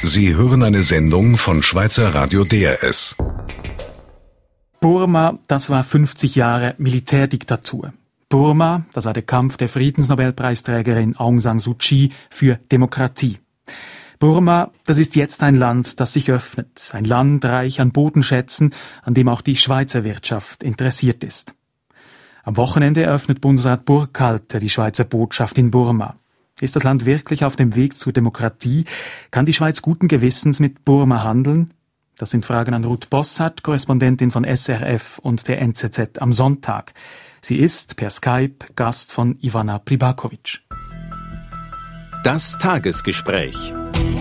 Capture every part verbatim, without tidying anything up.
Sie hören eine Sendung von Schweizer Radio D R S. Burma, das war fünfzig Jahre Militärdiktatur. Burma, das war der Kampf der Friedensnobelpreisträgerin Aung San Suu Kyi für Demokratie. Burma, das ist jetzt ein Land, das sich öffnet. Ein Land reich an Bodenschätzen, an dem auch die Schweizer Wirtschaft interessiert ist. Am Wochenende eröffnet Bundesrat Burkhalter die Schweizer Botschaft in Burma. Ist das Land wirklich auf dem Weg zur Demokratie? Kann die Schweiz guten Gewissens mit Burma handeln? Das sind Fragen an Ruth Bossart, Korrespondentin von S R F und der N Z Z am Sonntag. Sie ist per Skype Gast von Ivana Pribakovic. Das Tagesgespräch.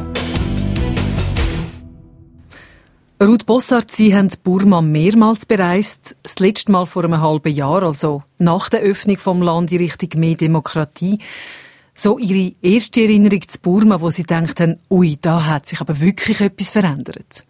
Ruth Bossart, Sie haben Burma mehrmals bereist. Das letzte Mal vor einem halben Jahr, also nach der Öffnung vom Land in Richtung mehr Demokratie. So Ihre erste Erinnerung zu Burma, wo Sie denken, ui, da hat sich aber wirklich etwas verändert.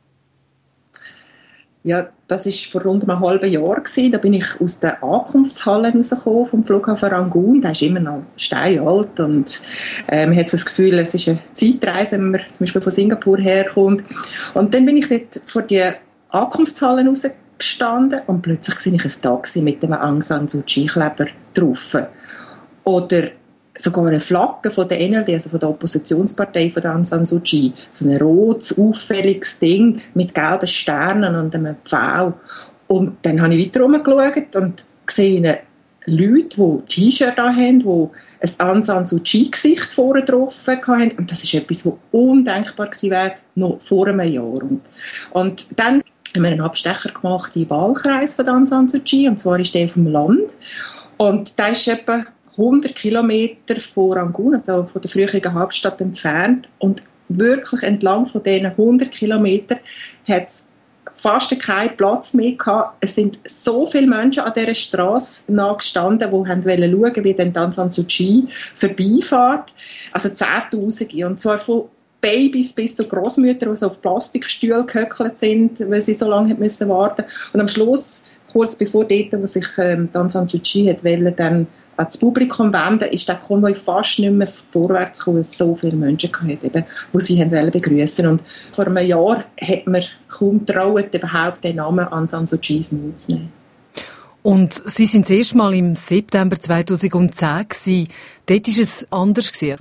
Ja, das war vor rund einem halben Jahr. Da bin ich aus der Ankunftshalle rausgekommen vom Flughafen Rangoon. Der ist immer noch steinalt und äh, man hat so das Gefühl, es ist eine Zeitreise, wenn man zum Beispiel von Singapur herkommt. Und dann bin ich dort vor die Ankunftshalle rausgestanden und plötzlich sehe ich ein Taxi mit einem Aung San Suu Kyi-Kleber drauf. Oder sogar eine Flagge von der N L D, also von der Oppositionspartei von Aung San Suu Kyi. So ein rotes, auffälliges Ding mit gelben Sternen und einem Pfau. Und dann habe ich weiter rumgeschaut und gesehen Leute, die T-Shirts haben, die ein Aung San Suu Kyi-Gesicht vorne drauf hatten. Und das ist etwas, was undenkbar gewesen wäre, noch vor einem Jahr. Und, und dann haben wir einen Abstecher gemacht in den Wahlkreis von Aung San Suu Kyi, und zwar ist der vom Land. Und da ist etwa hundert Kilometer von Rangoon, also von der früheren Hauptstadt entfernt. Und wirklich entlang von diesen hundert Kilometern hat es fast keinen Platz mehr gehabt. Es sind so viele Menschen an dieser Straße nachgestanden, die schauen wollten, wie dann Aung San Suu Kyi vorbeifährt. Also Zehntausende. Und zwar von Babys bis zu Grossmüttern, die so auf Plastikstühlen gehöckelt sind, weil sie so lange warten mussten. Und am Schluss, kurz bevor dort, wo sich ähm, Aung San Suu Kyi wollte, dann ans Publikum wenden, ist der Konvoi fast nicht mehr vorwärts gekommen, weil es so viele Menschen hatte, die sie begrüßen wollten. Und vor einem Jahr hat man kaum getraut, überhaupt den Namen Aung San Suu Kyi ins Mund zu nehmen. Und Sie sind das erste Mal im September zweitausendzehn gewesen. Dort war es anders gewesen.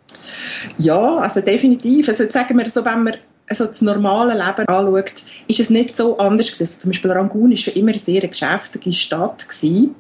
Ja, also definitiv. Also sagen wir so, wenn man also das normale Leben anschaut, ist es nicht so anders gewesen. Also zum Beispiel Rangoon war schon immer eine sehr geschäftige Stadt gewesen.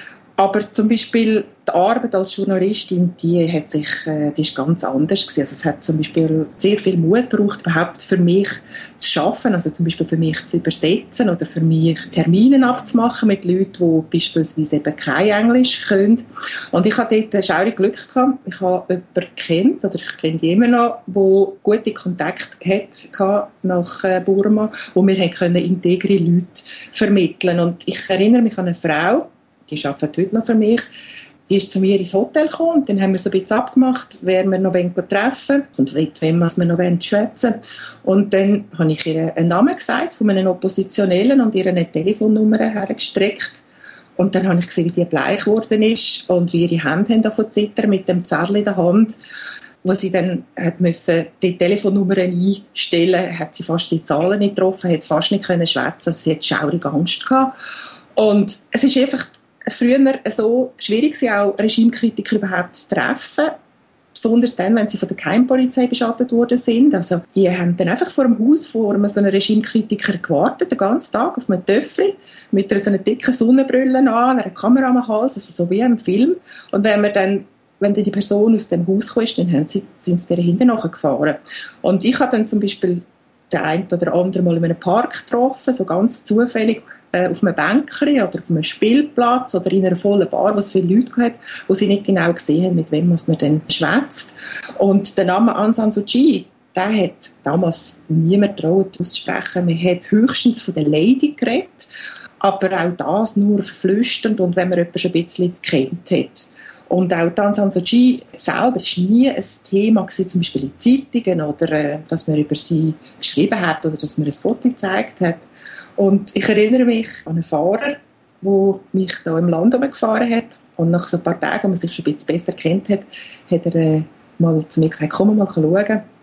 Aber zum Beispiel die Arbeit als Journalistin, die, hat sich, die ist ganz anders gewesen. Also es hat zum Beispiel sehr viel Mut gebraucht, überhaupt für mich zu arbeiten, also zum Beispiel für mich zu übersetzen oder für mich Termine abzumachen mit Leuten, die beispielsweise eben kein Englisch können. Und ich hatte dort schaurig Glück gehabt. Ich habe jemanden kennt, oder ich kenne die immer noch, der gute Kontakte hatte nach Burma, wo wir integre Leute vermitteln konnten. Und ich erinnere mich an eine Frau, die arbeitet heute noch für mich. Die ist zu mir ins Hotel gekommen und dann haben wir so ein bisschen abgemacht, wer wir noch treffen wollen und mit wem wir noch schwätzen wollen. Und dann habe ich ihr einen Namen gesagt von einem Oppositionellen und ihr eine Telefonnummer hergestreckt. Und dann habe ich gesehen, wie die bleich geworden ist und wie ihre Hände davon zittern mit dem Zettel in der Hand. Wo sie dann hat müssen die Telefonnummer einstellen, hat sie fast die Zahlen nicht getroffen, hat fast nicht können schwätzen, sie hat schaurige Angst gehabt. Und es ist einfach früher so schwierig, auch Regimekritiker überhaupt zu treffen. Besonders dann, wenn sie von der Geheimpolizei beschattet worden sind. Also, die haben dann einfach vor dem Haus vor einem so einem Regimekritiker gewartet, den ganzen Tag auf einem Töffel, mit einer so einer dicken Sonnenbrille an, einer Kamera am Hals, also so wie im Film. Und wenn man dann wenn die Person aus dem Haus kam, dann haben sie, sind sie der hinten nachgefahren. Und ich habe dann zum Beispiel den einen oder anderen mal in einem Park getroffen, so ganz zufällig, auf einem Bänkchen oder auf einem Spielplatz oder in einer vollen Bar, wo es viele Leute gab, wo sie nicht genau gesehen haben, mit wem man dann schwätzt. Und der Name Aung San Suu Kyi, der hat damals niemand getraut auszusprechen. Man hat höchstens von der Lady geredet, aber auch das nur flüsternd und wenn man jemanden schon ein bisschen gekannt hat. Und auch Aung San Suu Kyi selber war nie ein Thema gewesen, zum Beispiel in Zeitungen oder äh, dass man über sie geschrieben hat oder dass man ein Foto gezeigt hat. Und ich erinnere mich an einen Fahrer, der mich hier im Land herumgefahren hat. Und nach so ein paar Tagen, als man sich schon ein bisschen besser kennt hat, hat er äh, mal zu mir gesagt, komm mal schauen.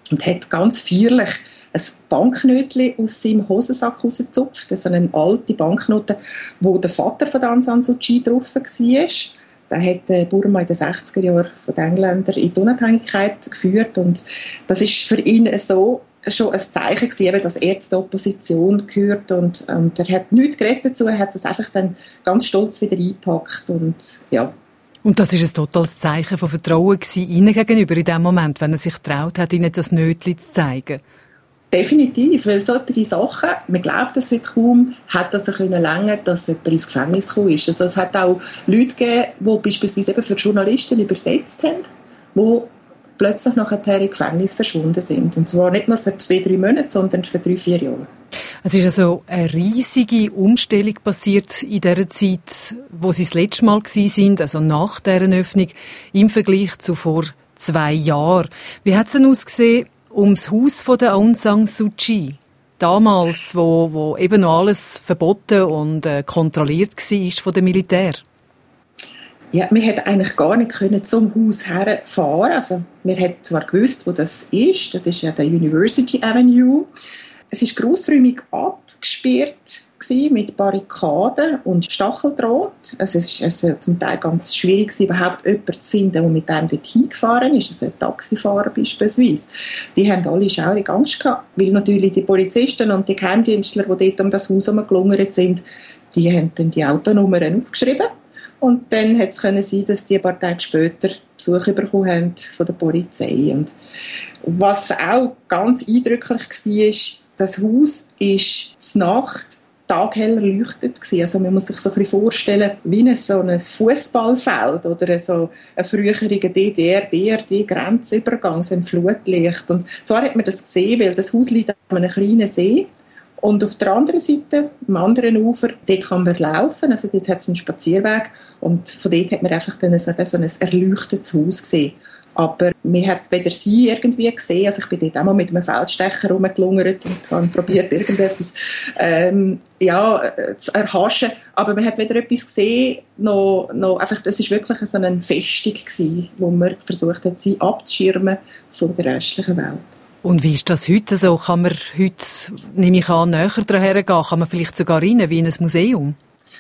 und hat ganz feierlich ein Banknötchen aus seinem Hosensack rausgezupft, so eine alte Banknote, wo der Vater von Aung San Suu Kyi drauf war. Der hat Burma in den sechziger Jahren von den Engländern in die Unabhängigkeit geführt und das ist für ihn so schon ein Zeichen gewesen, dass er zur Opposition gehört und, und er hat nichts geredet dazu, er hat das einfach dann ganz stolz wieder eingepackt und ja. Und das war ein totales Zeichen von Vertrauen gewesen, ihnen gegenüber in dem Moment, wenn er sich getraut hat, ihnen das Nötchen zu zeigen. Definitiv, weil solche Sachen, man glaubt das heute kaum, hat das können länger, dass jemand ins Gefängnis gekommen ist. Also es hat auch Leute gegeben, die beispielsweise eben für Journalisten übersetzt haben, die plötzlich nachher im Gefängnis verschwunden sind. Und zwar nicht nur für zwei, drei Monate, sondern für drei, vier Jahre. Es ist also eine riesige Umstellung passiert in der Zeit, wo sie das letzte Mal waren, also nach deren Öffnung, im Vergleich zu vor zwei Jahren. Wie hat es denn ausgesehen ums Haus von der Aung San Suu Kyi? Damals, wo, wo eben noch alles verboten und äh, kontrolliert war von dem Militär. Ja, wir hätten eigentlich gar nicht können zum Haus herfahren. Also, wir hätten zwar gewusst, wo das ist. Das ist ja der University Avenue. Es war grossräumig abgesperrt mit Barrikaden und Stacheldraht. Also es war also zum Teil ganz schwierig, überhaupt jemanden zu finden, der mit dem dort hingefahren ist. Also ein Taxifahrer beispielsweise. Die haben alle schaurig Angst gehabt, weil natürlich die Polizisten und die Geheimdienstler, die dort um das Haus herumgelungert sind, die haben dann die Autonummern aufgeschrieben. Und dann hätte es können sein, dass die ein paar Tage später Besuch bekommen haben von der Polizei. Und was auch ganz eindrücklich war, das Haus ist zur Nacht taghell erleuchtet gewesen. Also man muss sich so ein bisschen vorstellen, wie ein, so ein Fußballfeld oder so ein früherer D D R-B R D-Grenzübergang, so ein Flutlicht. Und zwar hat man das gesehen, weil das Haus liegt an einem kleinen See. Und auf der anderen Seite, am anderen Ufer, dort kann man laufen, also dort hat es einen Spazierweg und von dort hat man einfach dann so ein erleuchtetes Haus gesehen. Aber man hat weder sie irgendwie gesehen, also ich bin dort auch mal mit einem Feldstecher rumgelungert und habe probiert, irgendetwas ähm, ja, zu erhaschen, aber man hat weder etwas gesehen, noch, noch einfach, das war wirklich so eine Festung gewesen, wo man versucht hat, sie abzuschirmen von der restlichen Welt. Und wie ist das heute so? Kann man heute, nehme ich an, näher daher gehen? Kann man vielleicht sogar rein, wie in ein Museum?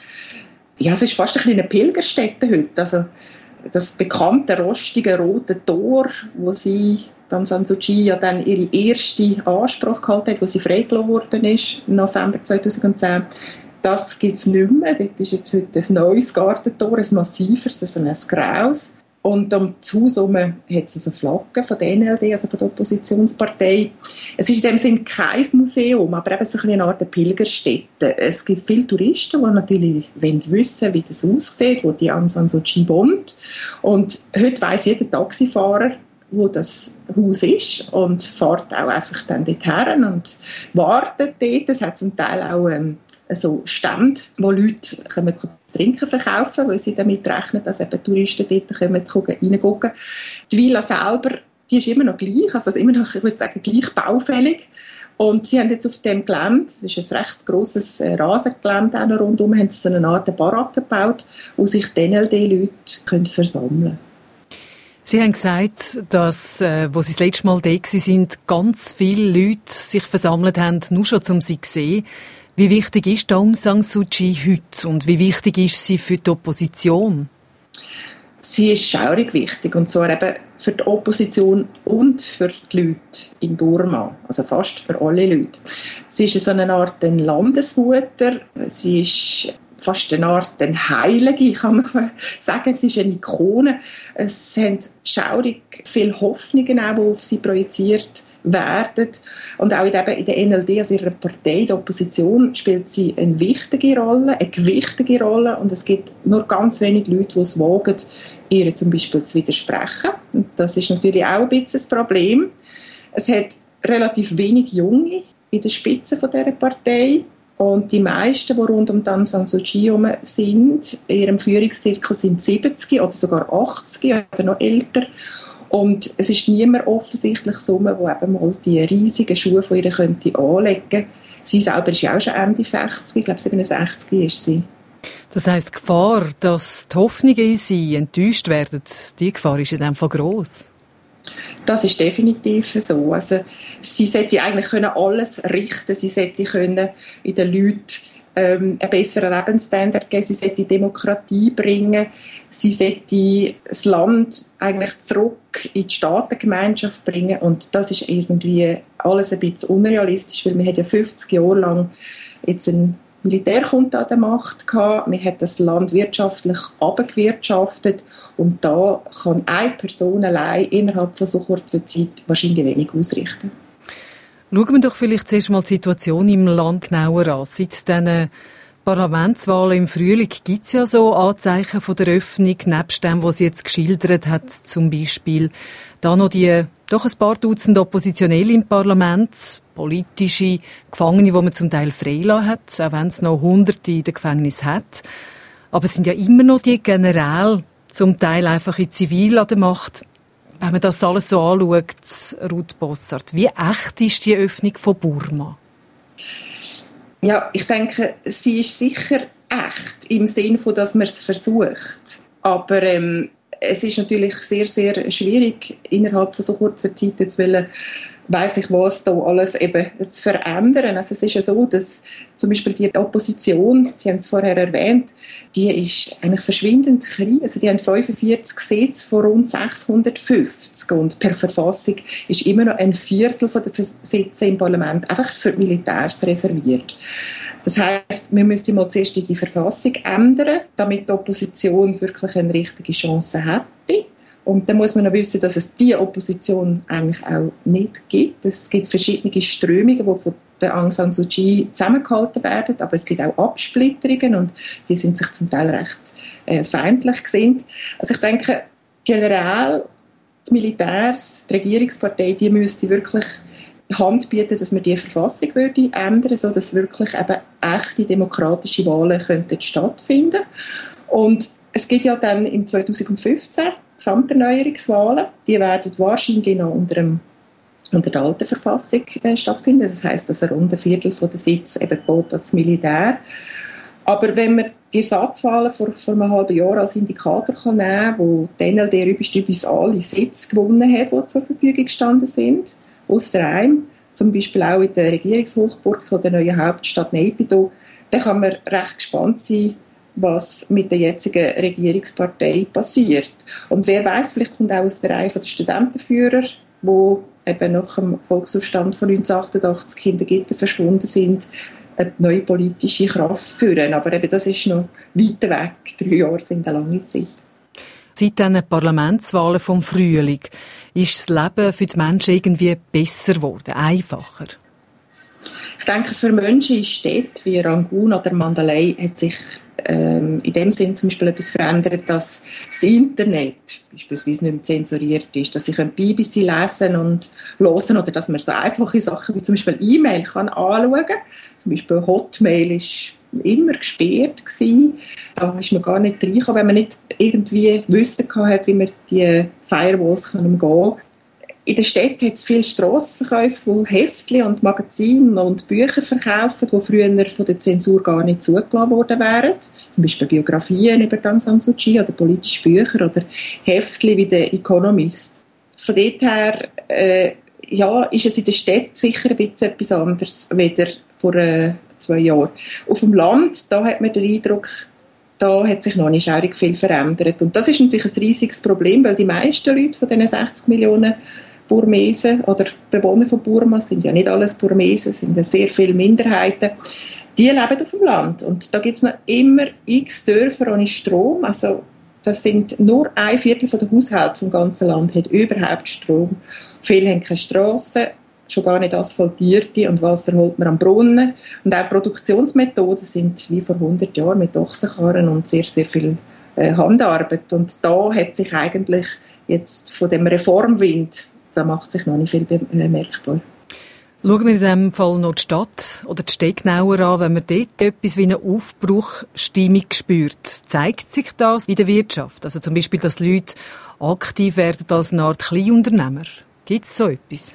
Ja, es ist fast ein bisschen eine Pilgerstätte heute. Also das bekannte, rostige, rote Tor, wo sie, Aung San Suu Kyi, ja dann ihre erste Ansprache gehalten hat, wo sie freigelassen worden ist, im November zweitausendzehn. Das gibt es nicht mehr. Dort ist jetzt heute ein neues Gartentor, ein massiveres, also ein graues. Und um das Haus herum hat es also Flaggen von der N L D, also von der Oppositionspartei. Es ist in dem Sinne kein Museum, aber eben so eine Art Pilgerstätte. Es gibt viele Touristen, die natürlich wissen wollen, wie das aussieht, wo die Aung San Suu Kyi wohnt. Und heute weiss jeder Taxifahrer, wo das Haus ist und fährt auch einfach dann dort her und wartet dort. Es hat zum Teil auch ähm, so Stände, wo Leute können Trinken verkaufen, weil sie damit rechnen, dass eben Touristen dort kommen, reingucken. Die Villa selber, die ist immer noch gleich, also immer noch, ich würde sagen, gleich baufällig. Und sie haben jetzt auf dem Gelände, das ist ein recht grosses Rasengelände auch noch rundum, haben sie so eine Art Baracke gebaut, wo sich die N L D-Leute versammeln können. Sie haben gesagt, dass, äh, wo Sie das letzte Mal da waren, ganz viele Leute sich versammelt haben, nur schon, um sie zu sehen. Wie wichtig ist Aung San Suu Kyi heute und wie wichtig ist sie für die Opposition? Sie ist schaurig wichtig, und zwar eben für die Opposition und für die Leute in Burma, also fast für alle Leute. Sie ist so eine Art eine Landesmutter, sie ist fast eine Art eine Heilige, kann man sagen. Sie ist eine Ikone. Es sind schaurig viele Hoffnungen, auch, die auf sie projiziert werden. Und auch in der, in der N L D, also ihrer Partei, der Opposition, spielt sie eine wichtige Rolle, eine gewichtige Rolle. Und es gibt nur ganz wenige Leute, die es wagen, ihr zum Beispiel zu widersprechen. Und das ist natürlich auch ein bisschen das Problem. Es hat relativ wenig Junge in der Spitze von dieser Partei. Und die meisten, die rund um Aung San Suu Kyi herum sind, in ihrem Führungszirkel sind siebzig oder sogar achtzig oder noch älter. Und es ist niemand offensichtlich so, der eben mal die riesigen Schuhe von ihr könnte anlegen könnte. Sie selber ist ja auch schon Ende sechzig, ich glaube siebenundsechzig ist sie. Das heisst, die Gefahr, dass die Hoffnungen in sie enttäuscht werden, die Gefahr ist in dem Fall gross. Das ist definitiv so. Also, sie sollte eigentlich können alles richten, sie sollte können in den Leuten ähm, einen besseren Lebensstandard geben, sie sollte Demokratie bringen, sie sollte das Land eigentlich zurück in die Staatengemeinschaft bringen, und das ist irgendwie alles ein bisschen unrealistisch, weil wir haben ja fünfzig Jahre lang jetzt einen Militärjunta an der Macht gehabt. Man hat das Land wirtschaftlich abgewirtschaftet, und da kann eine Person allein innerhalb von so kurzer Zeit wahrscheinlich wenig ausrichten. Schauen wir doch vielleicht zuerst mal die Situation im Land genauer an. Seit diesen Parlamentswahlen im Frühling gibt es ja so Anzeichen von der Öffnung, nebst dem, was sie jetzt geschildert hat, zum Beispiel da noch die doch ein paar Dutzend Oppositionelle im Parlament, politische Gefangene, die man zum Teil freigelassen hat, auch wenn es noch Hunderte in den Gefängnissen hat. Aber es sind ja immer noch die Generäle, zum Teil einfach in Zivil an der Macht. Wenn man das alles so anschaut, Ruth Bossart, wie echt ist die Öffnung von Burma? Ja, ich denke, sie ist sicher echt, im Sinne von, dass man es versucht. Aber ähm, es ist natürlich sehr, sehr schwierig, innerhalb von so kurzer Zeit jetzt wollen, weiss ich was, da alles eben zu verändern. Also es ist ja so, dass zum Beispiel die Opposition, Sie haben es vorher erwähnt, die ist eigentlich verschwindend klein. Also die haben fünfundvierzig Sitze von rund sechshundertfünfzig, und per Verfassung ist immer noch ein Viertel von der Sitze im Parlament einfach für die Militärs reserviert. Das heisst, wir müssten mal zuerst die Verfassung ändern, damit die Opposition wirklich eine richtige Chance hätte. Und dann muss man noch wissen, dass es diese Opposition eigentlich auch nicht gibt. Es gibt verschiedene Strömungen, die von der Aung San Suu Kyi zusammengehalten werden, aber es gibt auch Absplitterungen, und die sind sich zum Teil recht äh, feindlich gesinnt. Also ich denke, generell die Militärs, die Regierungspartei, die müsste wirklich Hand bieten, dass man die Verfassung würde ändern, sodass wirklich eben echte demokratische Wahlen könnten stattfinden. Und es gibt ja dann im zweitausendfünfzehn Gesamterneuerungswahlen, die werden wahrscheinlich noch unter, dem, unter der alten Verfassung äh, stattfinden. Das heisst, dass ein rund Viertel von der Sitze eben geht als Militär. Aber wenn man die Ersatzwahlen vor, vor einem halben Jahr als Indikator kann nehmen kann, wo die N L D übrigens alle Sitze gewonnen hat, die zur Verfügung gestanden sind, ausser einem, zum Beispiel auch in der Regierungshochburg von der neuen Hauptstadt Naypyidaw, dann kann man recht gespannt sein, was mit der jetzigen Regierungspartei passiert. Und wer weiß, vielleicht kommt auch aus der Reihe der Studentenführer, die eben nach dem Volksaufstand von neunzehnhundertachtundachtzig hinter Gittern verschwunden sind, eine neue politische Kraft führen. Aber eben das ist noch weit weg. Drei Jahre sind eine lange Zeit. Seit diesen Parlamentswahlen vom Frühling ist das Leben für die Menschen irgendwie besser geworden, einfacher? Ich denke, für Menschen in Städten wie Rangoon oder Mandalay hat sich ähm, in dem Sinn zum Beispiel etwas verändert, dass das Internet beispielsweise nicht mehr zensuriert ist, dass ich B B C lesen und hören, oder dass man so einfache Sachen wie zum Beispiel E-Mail kann anschauen kann. Zum Beispiel Hotmail ist immer gesperrt gewesen. Da ist man gar nicht reingekommen, wenn man nicht irgendwie Wissen hatte, wie man die Firewalls umgehen kann. In der Stadt hat es viele Strassenverkäufe, wo Heftchen und Magazine und Bücher verkaufen, die früher von der Zensur gar nicht zugelassen worden wären. Zum Beispiel Biografien über Aung San Suu Kyi oder politische Bücher oder Heftchen wie der Economist. Von dort her äh, ja, ist es in der Stadt sicher ein bisschen etwas anderes als vor äh, zwei Jahren. Auf dem Land, da hat man den Eindruck, da hat sich noch nicht schaurig viel verändert. Und das ist natürlich ein riesiges Problem, weil die meisten Leute von diesen sechzig Millionen Burmesen oder Bewohner von Burma, sind ja nicht alles Burmesen, sind ja sehr viele Minderheiten, die leben auf dem Land. Und da gibt es noch immer x Dörfer ohne Strom. Also das sind nur ein Viertel von der Haushalte vom ganzen Land hat überhaupt Strom. Viele haben keine Strassen, schon gar nicht asphaltierte, und Wasser holt man am Brunnen. Und auch Produktionsmethoden sind wie vor hundert Jahren mit Ochsenkarren und sehr, sehr viel äh, Handarbeit. Und da hat sich eigentlich jetzt von dem Reformwind, da macht sich noch nicht viel bemerkbar. Schauen wir in diesem Fall noch die Stadt oder die Städte genauer an, wenn man dort etwas wie eine Aufbruchstimmung spürt. Zeigt sich das in der Wirtschaft? Also zum Beispiel, dass Leute aktiv werden als eine Art Kleinunternehmer. Gibt es so etwas?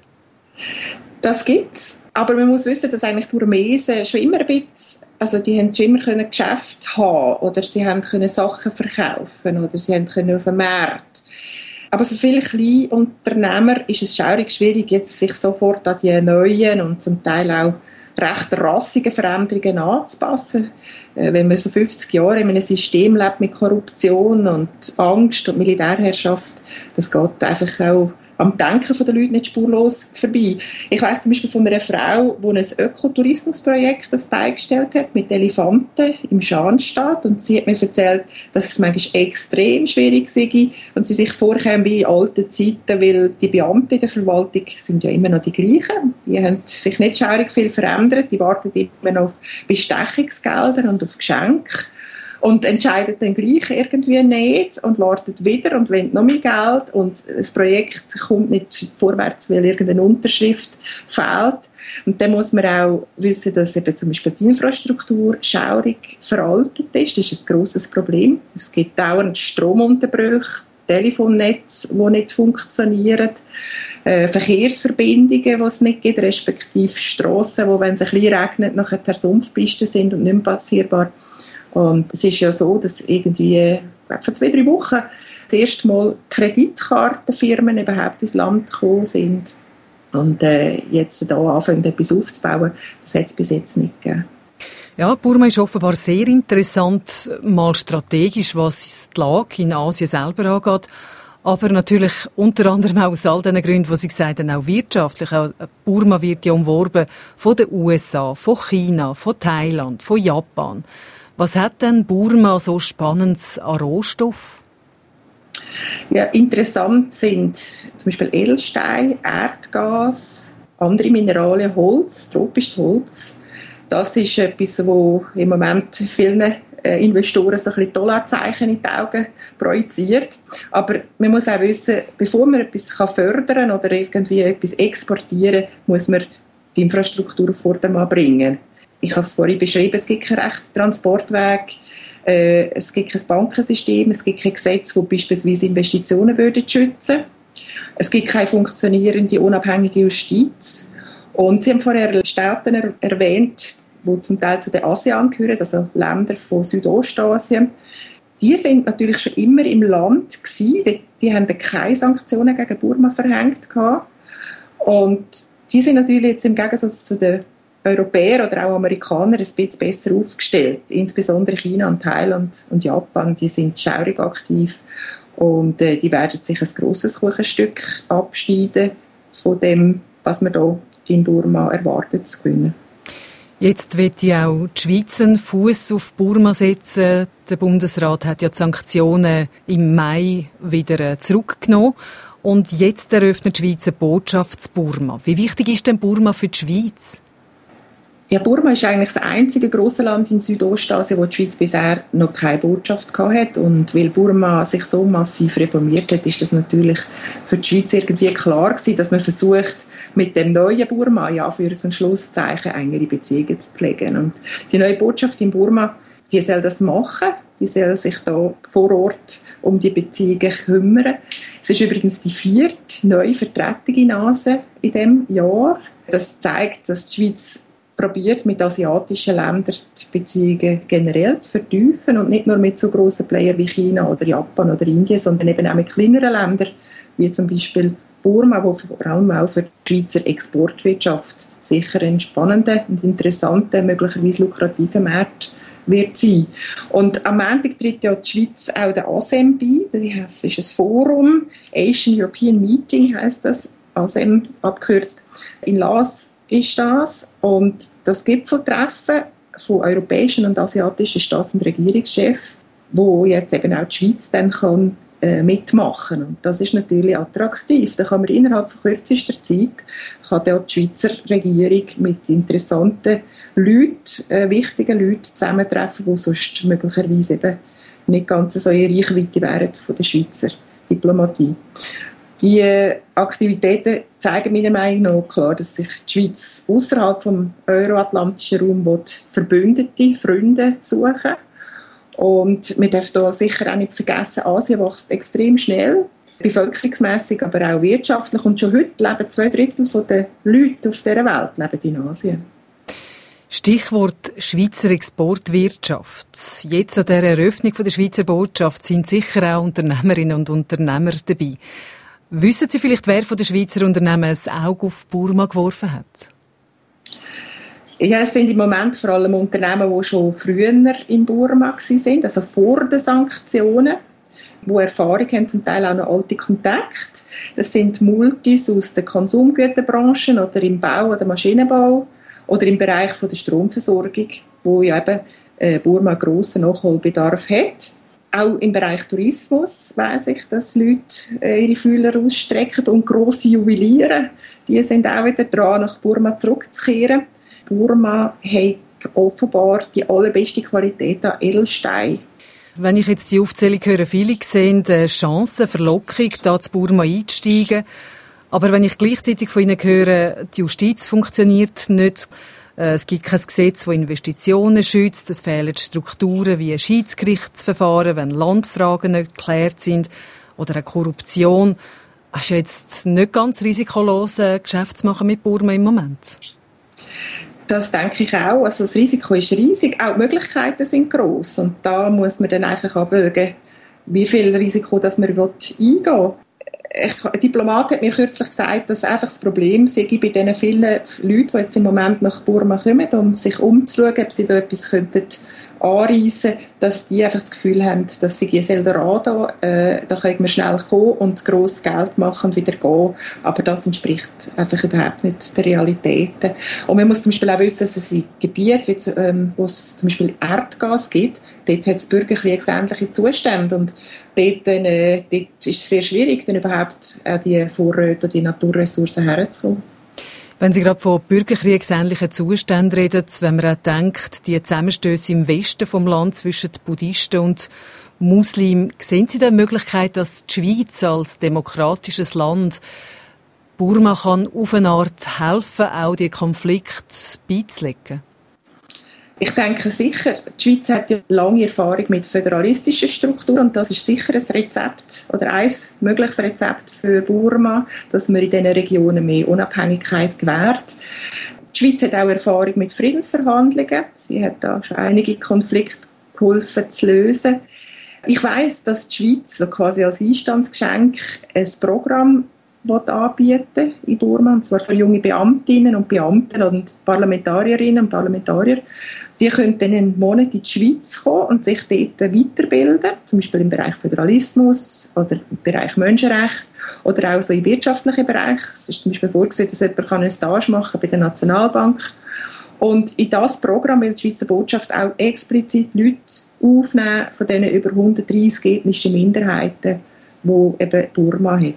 Das gibt es. Aber man muss wissen, dass eigentlich Burmesen schon immer ein bisschen, also die haben schon immer können Geschäfte haben, oder sie haben können Sachen verkaufen, oder sie haben können auf dem Markt. Aber für viele kleine Unternehmer ist es schaurig schwierig, jetzt sich sofort an die neuen und zum Teil auch recht rassigen Veränderungen anzupassen. Wenn man so fünfzig Jahre in einem System lebt mit Korruption und Angst und Militärherrschaft, das geht einfach auch am Denken der Leute nicht spurlos vorbei. Ich weiss zum Beispiel von einer Frau, die ein Ökotourismusprojekt auf die Beine gestellt hat mit Elefanten im Schanstadt, und sie hat mir erzählt, dass es manchmal extrem schwierig sei und sie sich vorkäme wie in alten Zeiten, weil die Beamten in der Verwaltung sind ja immer noch die gleichen. Die haben sich nicht schaurig viel verändert, die warten immer noch auf Bestechungsgelder und auf Geschenke. Und entscheidet dann gleich irgendwie nicht und wartet wieder und will noch mehr Geld und das Projekt kommt nicht vorwärts, weil irgendeine Unterschrift fehlt. Und dann muss man auch wissen, dass eben zum Beispiel die Infrastruktur schaurig veraltet ist. Das ist ein grosses Problem. Es gibt dauernd Stromunterbrüche, Telefonnetze, die nicht funktionieren, äh, Verkehrsverbindungen, die es nicht gibt, respektive Strassen, die, wenn es ein bisschen regnet, nachher der Sumpfpisten sind und nicht mehr passierbar. Und es ist ja so, dass irgendwie vor zwei, drei Wochen das erste Mal Kreditkartenfirmen überhaupt ins Land gekommen sind und äh, jetzt da anfangen, etwas aufzubauen. Das hat es bis jetzt nicht gegeben. Ja, Burma ist offenbar sehr interessant, mal strategisch, was die Lage in Asien selber angeht. Aber natürlich unter anderem auch aus all den Gründen, die Sie gesagt haben, auch wirtschaftlich. Auch Burma wird ja umworben von den U S A, von China, von Thailand, von Japan. Was hat denn Burma so Spannendes an Rohstoff? Ja, interessant sind zum Beispiel Edelstein, Erdgas, andere Mineralien, Holz, tropisches Holz. Das ist etwas, das im Moment vielen Investoren so ein bisschen Dollarzeichen in die Augen projiziert. Aber man muss auch wissen, bevor man etwas fördern kann oder irgendwie etwas exportieren kann, muss man die Infrastruktur auf Vordermann bringen. Ich habe es vorhin beschrieben, es gibt keinen rechten Transportweg, äh, es gibt kein Bankensystem, es gibt kein Gesetz, das beispielsweise Investitionen würde schützen. Es gibt keine funktionierende, unabhängige Justiz. Und Sie haben vorher Staaten er- erwähnt, die zum Teil zu den ASEAN gehören, also Länder von Südostasien. Die sind natürlich schon immer im Land gewesen. Die, die haben keine Sanktionen gegen Burma verhängt gehabt. Und die sind natürlich jetzt im Gegensatz zu den Europäer oder auch Amerikaner ein bisschen besser aufgestellt. Insbesondere China und Thailand und Japan, die sind schaurig aktiv und äh, die werden sich ein grosses Kuchenstück abschneiden von dem, was man hier in Burma erwartet zu gewinnen. Jetzt wird ja auch die Schweiz einen Fuss auf Burma setzen. Der Bundesrat hat ja die Sanktionen im Mai wieder zurückgenommen. Und jetzt eröffnet die Schweiz eine Botschaft zu Burma. Wie wichtig ist denn Burma für die Schweiz? Ja, Burma ist eigentlich das einzige grosse Land in Südostasien, wo die Schweiz bisher noch keine Botschaft hatte. Und weil Burma sich so massiv reformiert hat, ist das natürlich für die Schweiz irgendwie klar gewesen, dass man versucht, mit dem neuen Burma, ja, Anführungs- und Schlusszeichen, engere Beziehungen zu pflegen. Und die neue Botschaft in Burma, die soll das machen. Die soll sich da vor Ort um die Beziehungen kümmern. Es ist übrigens die vierte neue Vertretung in Asien in diesem Jahr. Das zeigt, dass die Schweiz probiert, mit asiatischen Ländern die Beziehungen generell zu vertiefen und nicht nur mit so grossen Playern wie China oder Japan oder Indien, sondern eben auch mit kleineren Ländern, wie zum Beispiel Burma, wo vor allem auch für die Schweizer Exportwirtschaft sicher ein spannender und interessanter, möglicherweise lukrativer Markt wird sein. Und am Montag tritt ja die Schweiz auch der A S E M bei. Das ist ein Forum, Asian European Meeting heisst das, A S E M abgekürzt, in Laos ist das. Und das Gipfeltreffen von europäischen und asiatischen Staats- und Regierungschefs, wo jetzt eben auch die Schweiz dann kann, äh, mitmachen. Und das ist natürlich attraktiv. Da kann man innerhalb von kürzester Zeit kann die Schweizer Regierung mit interessanten Leuten, äh, wichtigen Leuten zusammentreffen, die sonst möglicherweise eben nicht ganz so in Reichweite wären von der Schweizer Diplomatie. Die Aktivitäten zeigen meiner Meinung nach klar, dass sich die Schweiz außerhalb vom euroatlantischen Raum Verbündete, Freunde suchen. Und wir dürfen hier sicher auch nicht vergessen, Asien wächst extrem schnell, bevölkerungsmässig, aber auch wirtschaftlich. Und schon heute leben zwei Drittel der Leute auf dieser Welt leben in Asien. Stichwort Schweizer Exportwirtschaft. Jetzt an der Eröffnung der Schweizer Botschaft sind sicher auch Unternehmerinnen und Unternehmer dabei. Wissen Sie vielleicht, wer von den Schweizer Unternehmen ein Auge auf Burma geworfen hat? Ja, es sind im Moment vor allem Unternehmen, die schon früher in Burma waren, also vor den Sanktionen, die Erfahrung haben, zum Teil auch noch alte Kontakte. Das sind Multis aus der Konsumgüterbranche oder im Bau oder Maschinenbau oder im Bereich von der Stromversorgung, wo ja eben äh, Burma einen grossen Nachholbedarf hat. Auch im Bereich Tourismus weiss ich, dass Leute äh, ihre Fühler ausstrecken und grosse Juweliere, die sind auch wieder dran, nach Burma zurückzukehren. Burma hat offenbar die allerbeste Qualität an Edelstein. Wenn ich jetzt die Aufzählung höre, viele sehen eine Chance, Verlockung, da zu Burma einzusteigen. Aber wenn ich gleichzeitig von Ihnen höre, die Justiz funktioniert nicht, es gibt kein Gesetz, das Investitionen schützt, es fehlen Strukturen wie ein Schiedsgerichtsverfahren, wenn Landfragen nicht geklärt sind, oder eine Korruption. Es ist ja jetzt nicht ganz risikolos, Geschäfte zu machen mit Burma im Moment. Das denke ich auch. Also das Risiko ist riesig, auch die Möglichkeiten sind gross. Und da muss man dann einfach abwägen, wie viel Risiko das man eingehen will. Ein Diplomat hat mir kürzlich gesagt, dass einfach das Problem sei bei den vielen Leuten, die jetzt im Moment nach Burma kommen, um sich umzuschauen, ob sie da etwas könnten anreisen, dass die einfach das Gefühl haben, dass sie ein Eldorado, äh, da können wir schnell kommen und grosses Geld machen und wieder gehen. Aber das entspricht einfach überhaupt nicht der Realität. Und man muss zum Beispiel auch wissen, dass es in Gebieten, ähm, wo es zum Beispiel Erdgas gibt, dort hat es bürgerkriegsähnliche Zustände. Und dort, äh, dort ist es sehr schwierig, dann überhaupt an die Vorräte, die Naturressourcen herzukommen. Wenn Sie gerade von bürgerkriegsähnlichen Zuständen reden, wenn man auch denkt, die Zusammenstöße im Westen vom Land zwischen Buddhisten und Muslimen, sehen Sie da die Möglichkeit, dass die Schweiz als demokratisches Land Burma kann auf eine Art helfen, auch die Konflikte beizulegen? Ich denke sicher, die Schweiz hat ja lange Erfahrung mit föderalistischen Strukturen und das ist sicher ein Rezept oder ein mögliches Rezept für Burma, dass man in diesen Regionen mehr Unabhängigkeit gewährt. Die Schweiz hat auch Erfahrung mit Friedensverhandlungen. Sie hat da schon einige Konflikte geholfen zu lösen. Ich weiss, dass die Schweiz so quasi als Einstandsgeschenk ein Programm anbieten in Burma, und zwar für junge Beamtinnen und Beamten und Parlamentarierinnen und Parlamentarier. Die können dann einen Monat in die Schweiz kommen und sich dort weiterbilden, zum Beispiel im Bereich Föderalismus oder im Bereich Menschenrecht oder auch so im wirtschaftlichen Bereich. Es ist zum Beispiel vorgesehen, dass jemand einen Stage machen bei der Nationalbank. Und in das Programm will die Schweizer Botschaft auch explizit Leute aufnehmen von diesen über hundertdreissig ethnischen Minderheiten, die eben Burma hat.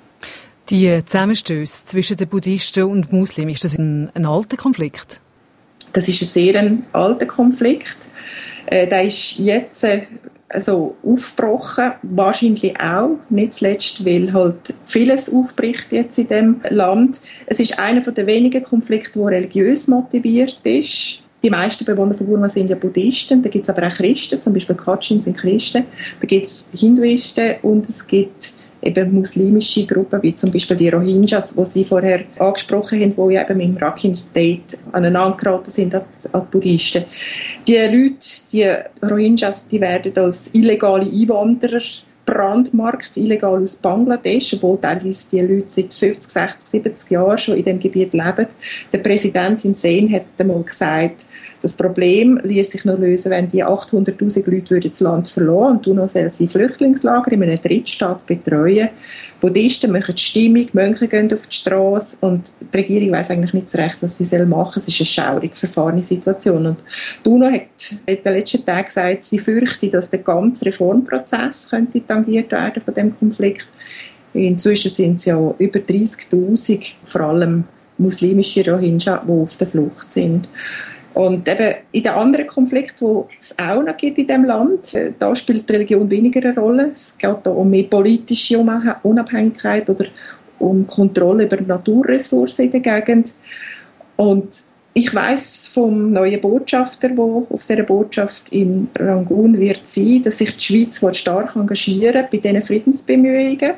Die Zusammenstöße zwischen den Buddhisten und Muslimen, ist das ein, ein alter Konflikt? Das ist ein sehr ein alter Konflikt. Äh, der ist jetzt äh, also aufgebrochen, wahrscheinlich auch, nicht zuletzt, weil halt vieles aufbricht jetzt in diesem Land. Es ist einer der wenigen Konflikte, der religiös motiviert ist. Die meisten Bewohner von Burma sind ja Buddhisten, da gibt es aber auch Christen, zum Beispiel Kachin sind Christen, da gibt es Hinduisten und es gibt eben muslimische Gruppen, wie zum Beispiel die Rohingyas, die Sie vorher angesprochen haben, die ja eben im Rakhine State aneinander geraten sind an die Buddhisten. Die Leute, die Rohingyas, die werden als illegale Einwanderer brandmarkt, illegal aus Bangladesch, obwohl teilweise die Leute seit fünfzig, sechzig, siebzig Jahren schon in diesem Gebiet leben. Der Präsident in Sen hat einmal gesagt, das Problem ließ sich nur lösen, wenn die achthunderttausend Leute das Land verlassen und UNO soll sie Flüchtlingslager in einem Drittstaat betreuen. Buddhisten machen die Stimmung, Mönche gehen auf die Straße und die Regierung weiss eigentlich nicht so recht, was sie machen soll. Es ist eine schaurig verfahrene Situation. Und die UNO hat in den letzten Tagen gesagt, sie fürchte, dass der ganze Reformprozess könnte tangiert werden von dem Konflikt. Inzwischen sind es ja über dreissigtausend, vor allem muslimische Rohingya, die auf der Flucht sind. Und eben in den anderen Konflikten, die es auch noch gibt in diesem Land, da spielt die Religion weniger eine Rolle. Es geht da um mehr politische Unabhängigkeit oder um Kontrolle über Naturressourcen in der Gegend. Und ich weiss vom neuen Botschafter, der auf dieser Botschaft in Rangoon wird sein, dass sich die Schweiz stark engagieren bei diesen Friedensbemühungen.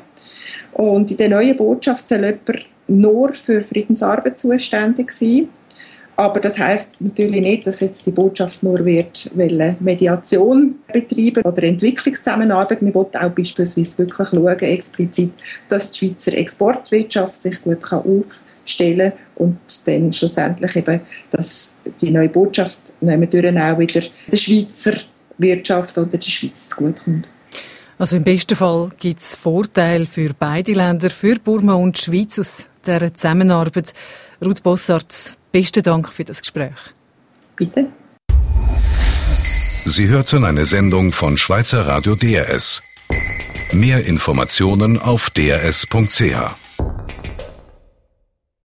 Und in der neuen Botschaft soll jemand nur für Friedensarbeit zuständig sein. Aber das heisst natürlich nicht, dass jetzt die Botschaft nur wird Mediation betreiben oder Entwicklungszusammenarbeit. Wir wollen auch beispielsweise wirklich schauen, explizit, dass die Schweizer Exportwirtschaft sich gut aufstellen kann und dann schlussendlich eben, dass die neue Botschaft durch auch wieder der Schweizer Wirtschaft oder der Schweiz zugutekommt. Also im besten Fall gibt es Vorteile für beide Länder, für Burma und die Schweiz aus dieser Zusammenarbeit. Ruth Bossart, besten Dank für das Gespräch. Bitte. Sie hörten eine Sendung von Schweizer Radio D R S. Mehr Informationen auf d r s punkt c h.